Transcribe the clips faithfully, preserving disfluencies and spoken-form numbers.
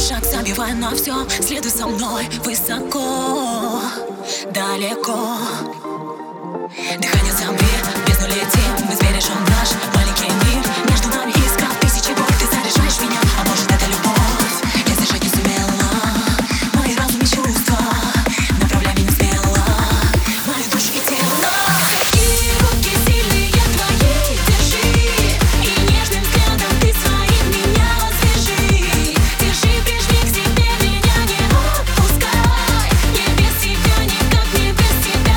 шаг забивай на все, следуй со мной высоко, далеко. Дыхание замри, в бездну летим, мы сбережем наш маленький мир. Между нами искра тысячи вольт, ты заряжаешь меня, а может это любовь? Я сдержать не сумела мои разум и чувства, направляй меня смело, мою душу и тело. Такие руки сильные твои, держи, и нежным взглядом ты своим меня освежи. Держи, прижми к себе, меня не отпускай, не без тебя, никак не без тебя.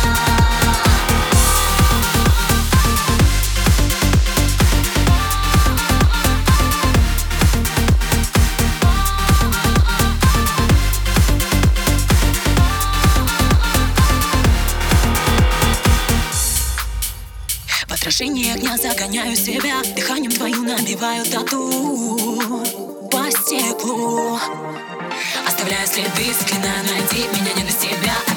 В отражении огня загоняю себя, дыханием твою набиваю тату по стеклу, оставляю следы, заклинаю найти меня не без тебя.